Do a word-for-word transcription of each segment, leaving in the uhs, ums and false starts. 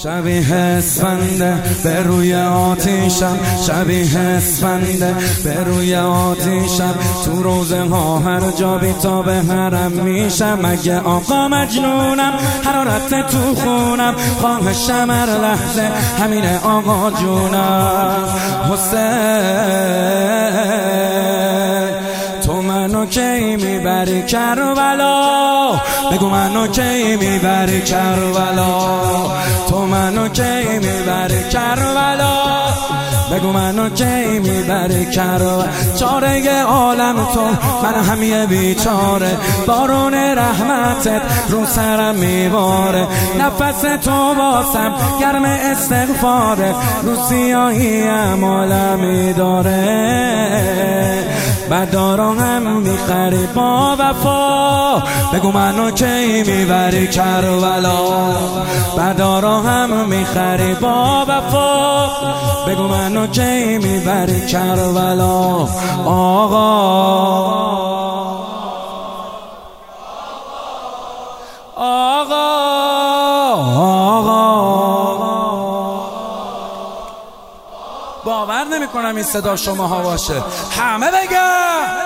شبیه اسفنده به روی آتیشم، شبیه اسفنده به روی آتیشم، تو روزه ها هر جا بی تا به حرم میشم. اگه آقا مجنونم حرارت تو خونم، خواهشم هر لحظه همینه آقا جونم. حسین تو منو کی میبری کربلا، بگو منو کی میبری کربلا، تو منو کی میبری کربلا، بگو منو کی میبری کربلا. چاره عالم تو من همیه بیچاره، بارون رحمتت رو سرم میباره، نفس تو باسم گرم استغفاره، رو سیاهی عمالم میداره. بدارا هم میخری با وفا، بگو منو کی میبری کربلا، بدارا هم میخری با وفا، بگو منو کی میبری کربلا. آقا آقا آقا باور نمی کنم این صدا شما ها باشه، همه بگم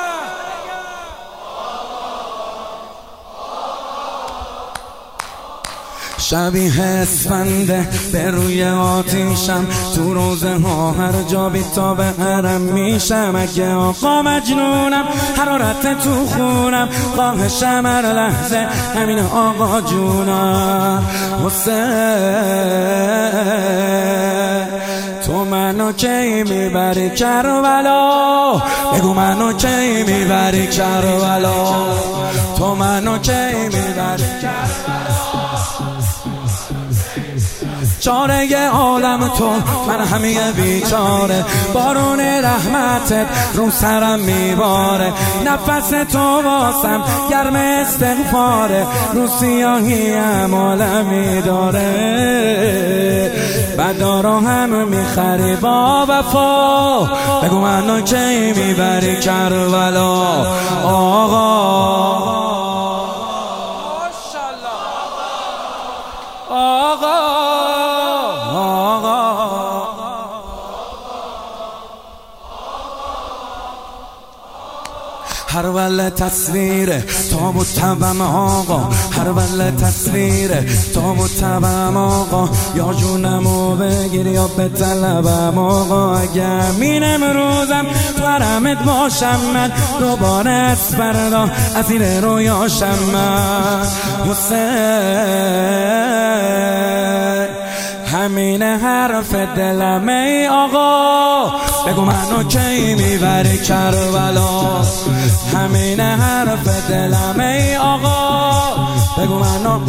شبیه اسفنده به روی آتیشم، تو روزه ها هر جا بی تا به حرم میشم. اگه آقا مجنونم حرارت تو خونم، خواهشم هر لحظه همین آقا جونم. حسین تو منو کی میبری کربلا، بگو منو کی میبری کربلا، تو منو کی میبری کربلا. چاره عالم تو من همیه بیچاره، بارون رحمتت رو سرم میباره، نفس تو واسم گرم استغفاره، رو سیاهی عمالم میداره. بدارا هم میخری با وفا، بگو منو کی میبری کربلا. آقا آقا هر ول تصویر تابوت تبم آقا، هر ول تصویر تابوت تبم آقا، یا جونمو بگیر یا به طلبم آقا. اگه همین امروزم تو حرمت باشم من، دوباره از فردا اسیر رویاشم من. حسین همین حرف دلم ای آقا، بگو منو کی میبری کربلا، همین حرف دلم ای آقا، بگو منو.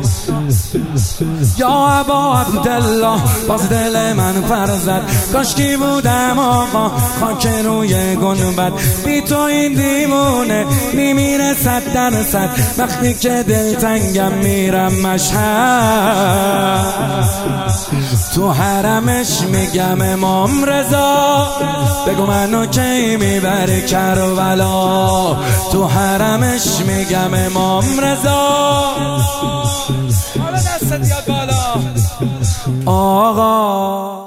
یا ابا عبدالله باز دل من فرزد، کاشکی بودم آقا خاک روی گنبد، بی تو این دیوونه میمیره صد درصد، وقتی که دلتنگم میرم مشهد، تو حرمش میگم امام رضا، بگو منو کی میبری کربلا، تو حرمش میگم امام رضا. حالا دست دیاد بالا آقا.